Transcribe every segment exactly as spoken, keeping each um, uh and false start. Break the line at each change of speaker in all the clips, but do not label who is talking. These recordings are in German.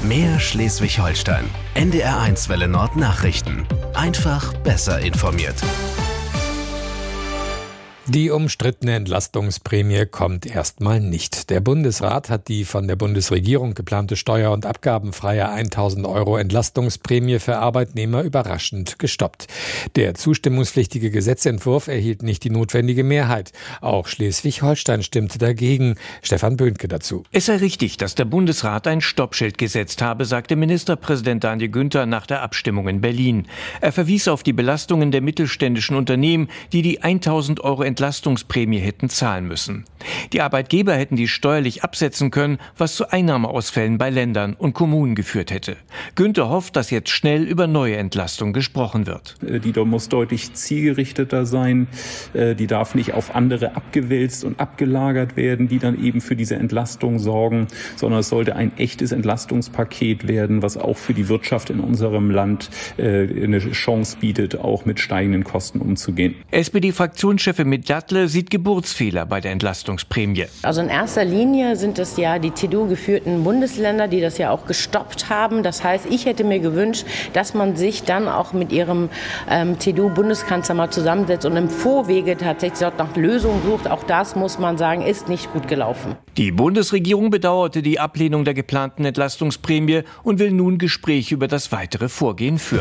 Mehr Schleswig-Holstein. N D R eins Welle Nord Nachrichten. Einfach besser informiert.
Die umstrittene Entlastungsprämie kommt erstmal nicht. Der Bundesrat hat die von der Bundesregierung geplante steuer- und abgabenfreie tausend Euro Entlastungsprämie für Arbeitnehmer überraschend gestoppt. Der zustimmungspflichtige Gesetzentwurf erhielt nicht die notwendige Mehrheit. Auch Schleswig-Holstein stimmte dagegen. Stefan Böhnke dazu.
Es sei richtig, dass der Bundesrat ein Stoppschild gesetzt habe, sagte Ministerpräsident Daniel Günther nach der Abstimmung in Berlin. Er verwies auf die Belastungen der mittelständischen Unternehmen, die die tausend Euro Entlastungsprämie hätten zahlen müssen. Die Arbeitgeber hätten die steuerlich absetzen können, was zu Einnahmeausfällen bei Ländern und Kommunen geführt hätte. Günther hofft, dass jetzt schnell über neue Entlastung gesprochen wird.
Die muss deutlich zielgerichteter sein. Die darf nicht auf andere abgewälzt und abgelagert werden, die dann eben für diese Entlastung sorgen, sondern es sollte ein echtes Entlastungspaket werden, was auch für die Wirtschaft in unserem Land eine Chance bietet, auch mit steigenden Kosten umzugehen.
S P D-Fraktionschefin mit Dattle sieht Geburtsfehler bei der Entlastungsprämie.
Also in erster Linie sind es ja die C D U-geführten Bundesländer, die das ja auch gestoppt haben. Das heißt, ich hätte mir gewünscht, dass man sich dann auch mit ihrem ähm, C D U-Bundeskanzler mal zusammensetzt und im Vorwege tatsächlich dort nach Lösungen sucht. Auch das, muss man sagen, ist nicht gut gelaufen.
Die Bundesregierung bedauerte die Ablehnung der geplanten Entlastungsprämie und will nun Gespräche über das weitere Vorgehen führen.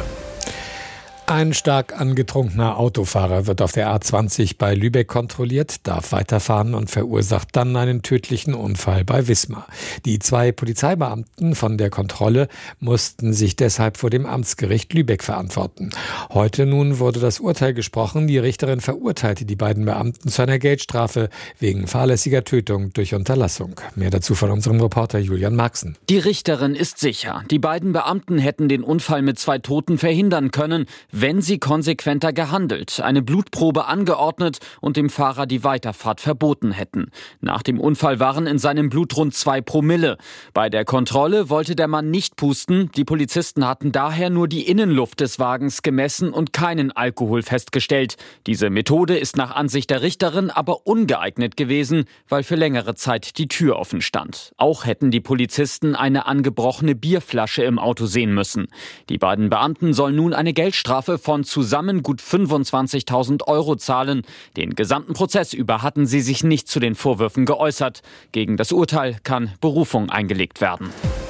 Ein stark angetrunkener Autofahrer wird auf der A zwanzig bei Lübeck kontrolliert, darf weiterfahren und verursacht dann einen tödlichen Unfall bei Wismar. Die zwei Polizeibeamten von der Kontrolle mussten sich deshalb vor dem Amtsgericht Lübeck verantworten. Heute nun wurde das Urteil gesprochen. Die Richterin verurteilte die beiden Beamten zu einer Geldstrafe wegen fahrlässiger Tötung durch Unterlassung. Mehr dazu von unserem Reporter Julian Marxen.
Die Richterin ist sicher, die beiden Beamten hätten den Unfall mit zwei Toten verhindern können, wenn sie konsequenter gehandelt, eine Blutprobe angeordnet und dem Fahrer die Weiterfahrt verboten hätten. Nach dem Unfall waren in seinem Blut rund zwei Promille. Bei der Kontrolle wollte der Mann nicht pusten. Die Polizisten hatten daher nur die Innenluft des Wagens gemessen und keinen Alkohol festgestellt. Diese Methode ist nach Ansicht der Richterin aber ungeeignet gewesen, weil für längere Zeit die Tür offen stand. Auch hätten die Polizisten eine angebrochene Bierflasche im Auto sehen müssen. Die beiden Beamten sollen nun eine Geldstrafe von zusammen gut fünfundzwanzigtausend Euro zahlen. Den gesamten Prozess über hatten sie sich nicht zu den Vorwürfen geäußert. Gegen das Urteil kann Berufung eingelegt werden.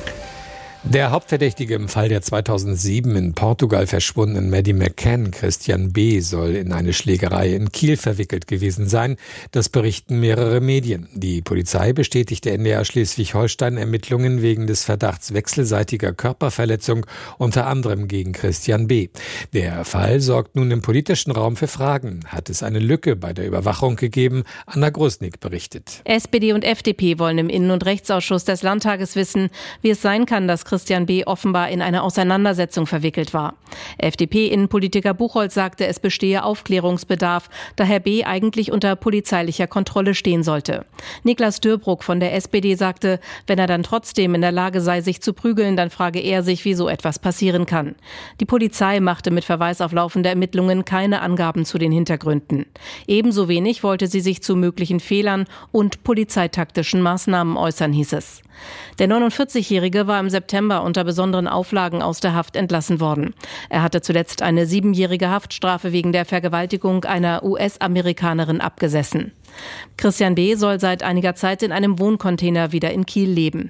Der Hauptverdächtige im Fall der zweitausendsieben in Portugal verschwundenen Maddie McCann, Christian B., soll in eine Schlägerei in Kiel verwickelt gewesen sein. Das berichten mehrere Medien. Die Polizei bestätigte N D R Schleswig-Holstein Ermittlungen wegen des Verdachts wechselseitiger Körperverletzung, unter anderem gegen Christian B. Der Fall sorgt nun im politischen Raum für Fragen. Hat es eine Lücke bei der Überwachung gegeben? Anna Grosnick berichtet.
S P D und F D P wollen im Innen- und Rechtsausschuss des Landtages wissen, wie es sein kann, dass Christian B. offenbar in eine Auseinandersetzung verwickelt war. F D P-Innenpolitiker Buchholz sagte, es bestehe Aufklärungsbedarf, da Herr B. eigentlich unter polizeilicher Kontrolle stehen sollte. Niklas Dörbruck von der S P D sagte, wenn er dann trotzdem in der Lage sei, sich zu prügeln, dann frage er sich, wie so etwas passieren kann. Die Polizei machte mit Verweis auf laufende Ermittlungen keine Angaben zu den Hintergründen. Ebenso wenig wollte sie sich zu möglichen Fehlern und polizeitaktischen Maßnahmen äußern, hieß es. Der neunundvierzigjährige war im September unter besonderen Auflagen aus der Haft entlassen worden. Er hatte zuletzt eine siebenjährige Haftstrafe wegen der Vergewaltigung einer U S-Amerikanerin abgesessen. Christian B. soll seit einiger Zeit in einem Wohncontainer wieder in Kiel leben.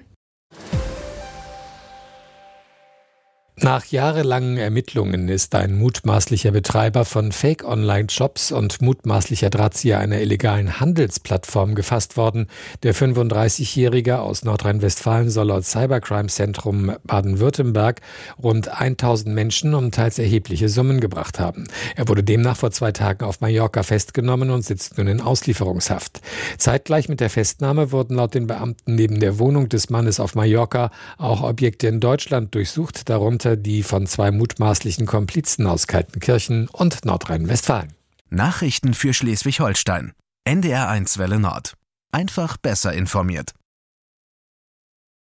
Nach jahrelangen Ermittlungen ist ein mutmaßlicher Betreiber von Fake-Online-Shops und mutmaßlicher Drahtzieher einer illegalen Handelsplattform gefasst worden. Der fünfunddreißigjährige aus Nordrhein-Westfalen soll laut Cybercrime-Zentrum Baden-Württemberg rund tausend Menschen um teils erhebliche Summen gebracht haben. Er wurde demnach vor zwei Tagen auf Mallorca festgenommen und sitzt nun in Auslieferungshaft. Zeitgleich mit der Festnahme wurden laut den Beamten neben der Wohnung des Mannes auf Mallorca auch Objekte in Deutschland durchsucht, darunter die von zwei mutmaßlichen Komplizen aus Kaltenkirchen und Nordrhein-Westfalen.
Nachrichten für Schleswig-Holstein. N D R eins Welle Nord. Einfach besser informiert.